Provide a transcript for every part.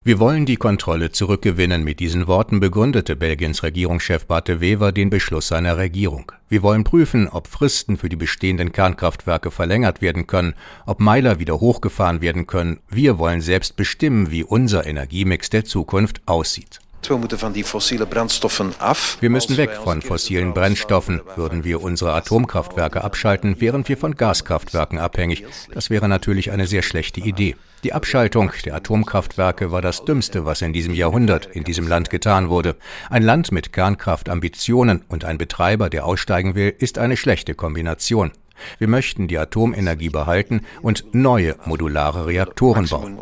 Wir wollen die Kontrolle zurückgewinnen. Mit diesen Worten begründete Belgiens Regierungschef Bart de Wever den Beschluss seiner Regierung. Wir wollen prüfen, ob Fristen für die bestehenden Kernkraftwerke verlängert werden können, ob Meiler wieder hochgefahren werden können. Wir wollen selbst bestimmen, wie unser Energiemix der Zukunft aussieht. Wir müssen weg von fossilen Brennstoffen. Würden wir unsere Atomkraftwerke abschalten, wären wir von Gaskraftwerken abhängig. Das wäre natürlich eine sehr schlechte Idee. Die Abschaltung der Atomkraftwerke war das Dümmste, was in diesem Jahrhundert in diesem Land getan wurde. Ein Land mit Kernkraftambitionen und ein Betreiber, der aussteigen will, ist eine schlechte Kombination. Wir möchten die Atomenergie behalten und neue modulare Reaktoren bauen.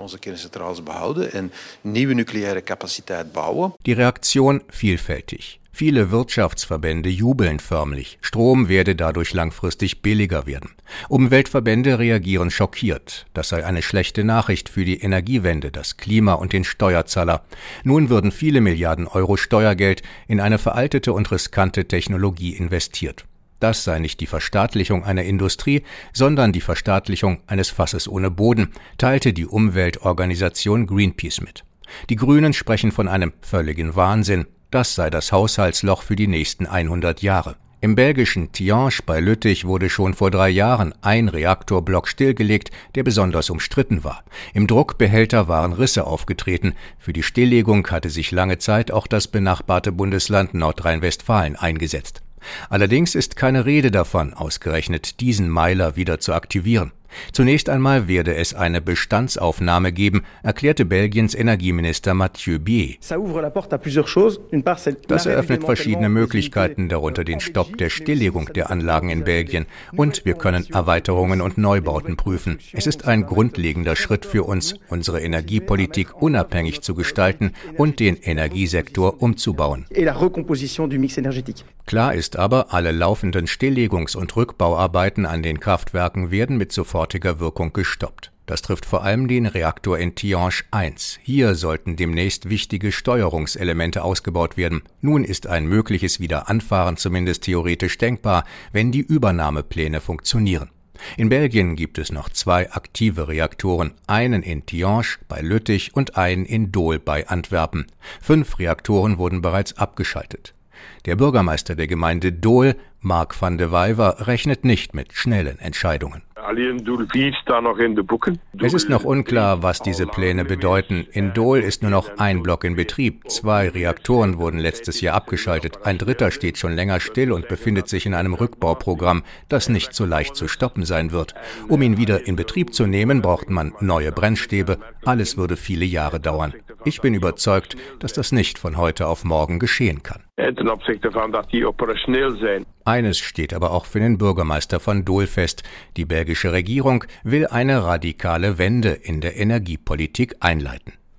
Die Reaktion vielfältig. Viele Wirtschaftsverbände jubeln förmlich. Strom werde dadurch langfristig billiger werden. Umweltverbände reagieren schockiert. Das sei eine schlechte Nachricht für die Energiewende, das Klima und den Steuerzahler. Nun würden viele Milliarden Euro Steuergeld in eine veraltete und riskante Technologie investiert. Das sei nicht die Verstaatlichung einer Industrie, sondern die Verstaatlichung eines Fasses ohne Boden, teilte die Umweltorganisation Greenpeace mit. Die Grünen sprechen von einem völligen Wahnsinn. Das sei das Haushaltsloch für die nächsten 100 Jahre. Im belgischen Tihange bei Lüttich wurde schon vor 3 Jahren ein Reaktorblock stillgelegt, der besonders umstritten war. Im Druckbehälter waren Risse aufgetreten. Für die Stilllegung hatte sich lange Zeit auch das benachbarte Bundesland Nordrhein-Westfalen eingesetzt. Allerdings ist keine Rede davon, ausgerechnet diesen Meiler wieder zu aktivieren. Zunächst einmal werde es eine Bestandsaufnahme geben, erklärte Belgiens Energieminister Mathieu Bié. Das eröffnet verschiedene Möglichkeiten, darunter den Stopp der Stilllegung der Anlagen in Belgien. Und wir können Erweiterungen und Neubauten prüfen. Es ist ein grundlegender Schritt für uns, unsere Energiepolitik unabhängig zu gestalten und den Energiesektor umzubauen. Klar ist aber, alle laufenden Stilllegungs- und Rückbauarbeiten an den Kraftwerken werden mit sofortiger Wirkung gestoppt. Das trifft vor allem den Reaktor in Tihange 1. Hier sollten demnächst wichtige Steuerungselemente ausgebaut werden. Nun ist ein mögliches Wiederanfahren zumindest theoretisch denkbar, wenn die Übernahmepläne funktionieren. In Belgien gibt es noch 2 aktive Reaktoren, einen in Tihange bei Lüttich und einen in Dole bei Antwerpen. 5 Reaktoren wurden bereits abgeschaltet. Der Bürgermeister der Gemeinde Dole, Mark van de Wever, rechnet nicht mit schnellen Entscheidungen. Es ist noch unklar, was diese Pläne bedeuten. In Dole ist nur noch ein Block in Betrieb. 2 Reaktoren wurden letztes Jahr abgeschaltet. Ein dritter steht schon länger still und befindet sich in einem Rückbauprogramm, das nicht so leicht zu stoppen sein wird. Um ihn wieder in Betrieb zu nehmen, braucht man neue Brennstäbe. Alles würde viele Jahre dauern. Ich bin überzeugt, dass das nicht von heute auf morgen geschehen kann. Eines steht aber auch für den Bürgermeister von Dole fest. Die belgische Regierung will eine radikale Wende in der Energiepolitik einleiten.